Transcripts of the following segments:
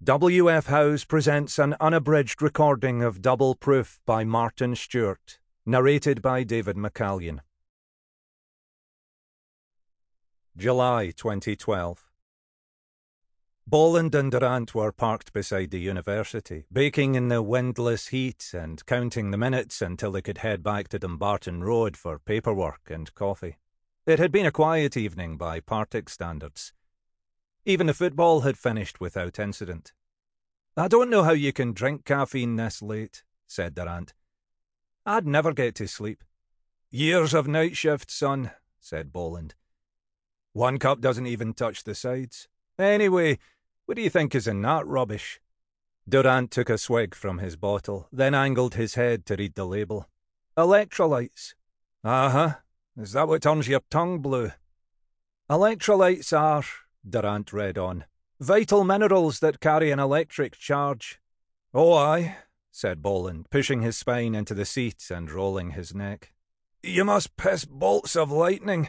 W.F. House presents an unabridged recording of Double Proof by Martin Stewart, narrated by David McCallion. July 2012. Boland and Durant were parked beside the university, baking in the windless heat and counting the minutes until they could head back to Dumbarton Road for paperwork and coffee. It had been a quiet evening by Partick standards. Even the football had finished without incident. "I don't know how you can drink caffeine this late," said Durant. "I'd never get to sleep." "Years of night shift, son," said Boland. "One cup doesn't even touch the sides. Anyway, what do you think is in that rubbish?" Durant took a swig from his bottle, then angled his head to read the label. "Electrolytes." "Uh-huh. Is that what turns your tongue blue?" "Electrolytes are," Durant read on, "vital minerals that carry an electric charge." "Oh, aye," said Boland, pushing his spine into the seat and rolling his neck. "You must piss bolts of lightning."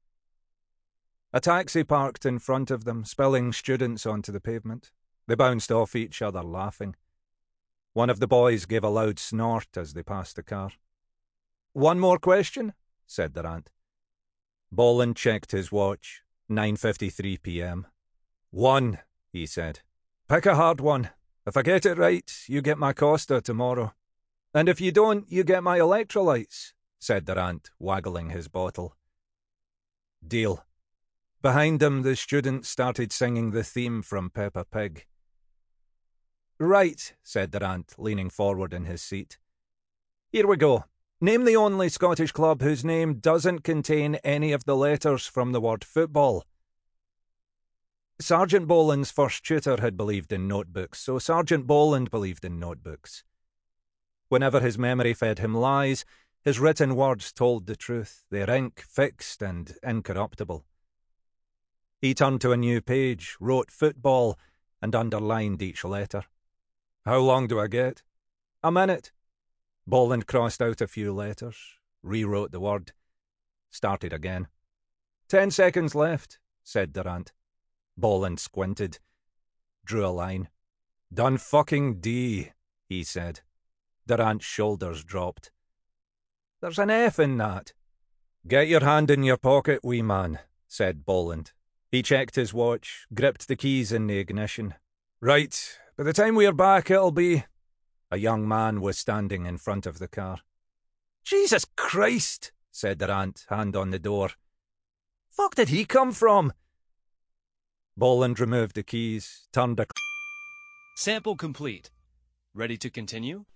A taxi parked in front of them, spilling students onto the pavement. They bounced off each other, laughing. One of the boys gave a loud snort as they passed the car. "One more question?" said Durant. Boland checked his watch. 9:53 p.m. "One," he said. "Pick a hard one. If I get it right, you get my Costa tomorrow. And if you don't, you get my electrolytes," said Durant, waggling his bottle. "Deal." Behind him, the student started singing the theme from Peppa Pig. "Right," said Durant, leaning forward in his seat. "Here we go. Name the only Scottish club whose name doesn't contain any of the letters from the word football." Sergeant Boland's first tutor had believed in notebooks, so Sergeant Boland believed in notebooks. Whenever his memory fed him lies, his written words told the truth, their ink fixed and incorruptible. He turned to a new page, wrote football, and underlined each letter. "How long do I get?" "A minute." Boland crossed out a few letters, rewrote the word, started again. 10 seconds left," said Durant. Boland squinted, drew a line. "Done fucking D," he said. Durant's shoulders dropped. "There's an F in that." "Get your hand in your pocket, wee man," said Boland. He checked his watch, gripped the keys in the ignition. "Right, by the time we're back it'll be—" A young man was standing in front of the car. "Jesus Christ," said Durant, hand on the door. "Fuck did he come from?" Boland removed the keys, turned a... Sample complete. Ready to continue?